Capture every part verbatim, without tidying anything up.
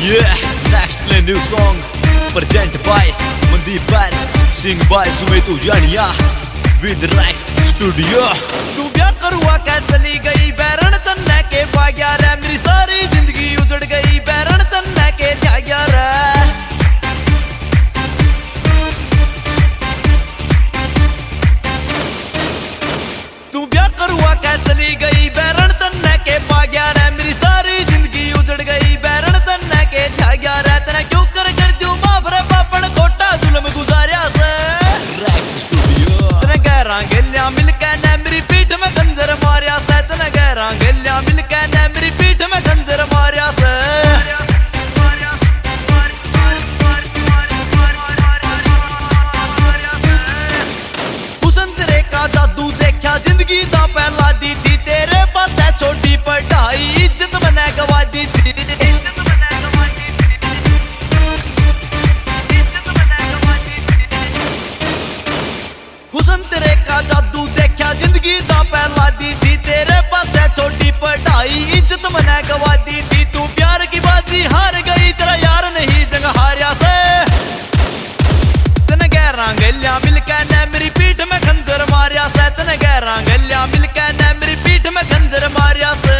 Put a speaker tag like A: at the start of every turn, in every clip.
A: Yeah, next play new song present by Mandeep Band, sing by Sumit Ujania with Rex Studio।
B: तू ब्याह करुआ कै चली गई बैरन तन्ने के पाग्या रे, मेरी सारी जिंदगी उजड़ गई बैरन तन्ने के त्याग्या रे। तू ब्याह करुआ कै चली गई बैरन तन्ने के पाग्या रे, मेरी सारी जिंदगी उजड़ गई बैरन तन्ने के त्याग्या रे। तेने क्यों कर कर दूं माफ रे पापन खोटा जुल्म गुजारिया से
A: Rex Studio।
B: तेने गहरा गेलिया मिलके ने मेरी पीठ में खंजर मारिया से, तेने गहरा गेलिया मिलके ने मेरी पीठ में खंजर मारिया से। हुसन तेरे का जादू देखा जिंदगी दा पहला दी थी, तेरे पास है छोटी पढ़ाई इज्जत मैंने गवा दी थी। हुसन तेरे का जादू देखा जिंदगी दा पहला दी थी, तेरे पास है छोटी पढ़ाई इज्जत मैंने गवा दी थी। तू प्यार की बाजी हार गई, तेरा यार नहीं जंग हारिया से। तने गहरा गेलिया मिलके ने मेरी पीठ में खंजर मारिया से, तने गहरा गेलिया मिलके ने मेरी पीठ में खंजर मारिया से।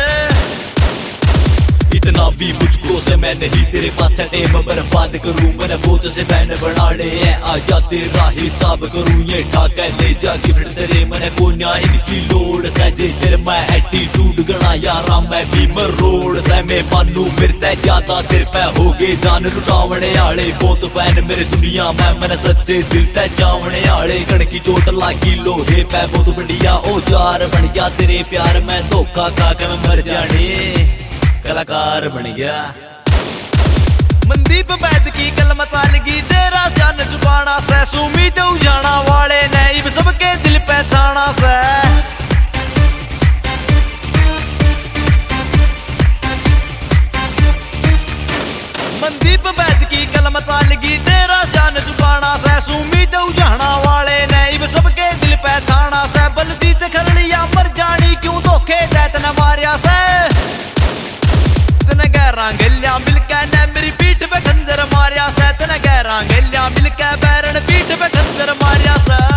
A: इतना भी मुझको से मैं नहीं तेरे पास टेम बर्बाद करूं, मैंने बहुत से बैन बनाने हैं, आजा तेरा हिसाब करूं। ये ठाका ले जा गिफ्ट तेरे मैंने कोन्या इनकी लोड सजे, तेरे मैं एटीट्यूड गणा यारा मैं भी मरोड़ से। मैं मानू मेरे ते ज्यादा तेरे पे हो गए जान लुटावने आले, बहुत फैन मेरे दुनिया में मैंने सच्चे दिल ते जावने आले। कण की चोट लागी लोहे पे बहुत बढ़िया औजार बन गया तेरे प्यार में, धोखा खा के मैं मर जाने कलाकार बन गया।
B: मनदीप बैद की कलम सालगी तेरा शान जुबाना से, सुमीत उजाना वाले ने इब सबके दिल पहचाना से। मनदीप बैद की कलम सालगी तेरा शान जुबाना से, सुमीत उजाना वाले ने इब सबके दिल पहचाना से। बलजीत खरड़िया मर जानी क्यों धोखे दैत न मारिया से। तने गहरा गेलिया मिलके ने मेरी पीठ पे खंजर मारिया से, तने गहरा गेलिया मिलके बैरन पीठ पे खंजर मारिया से।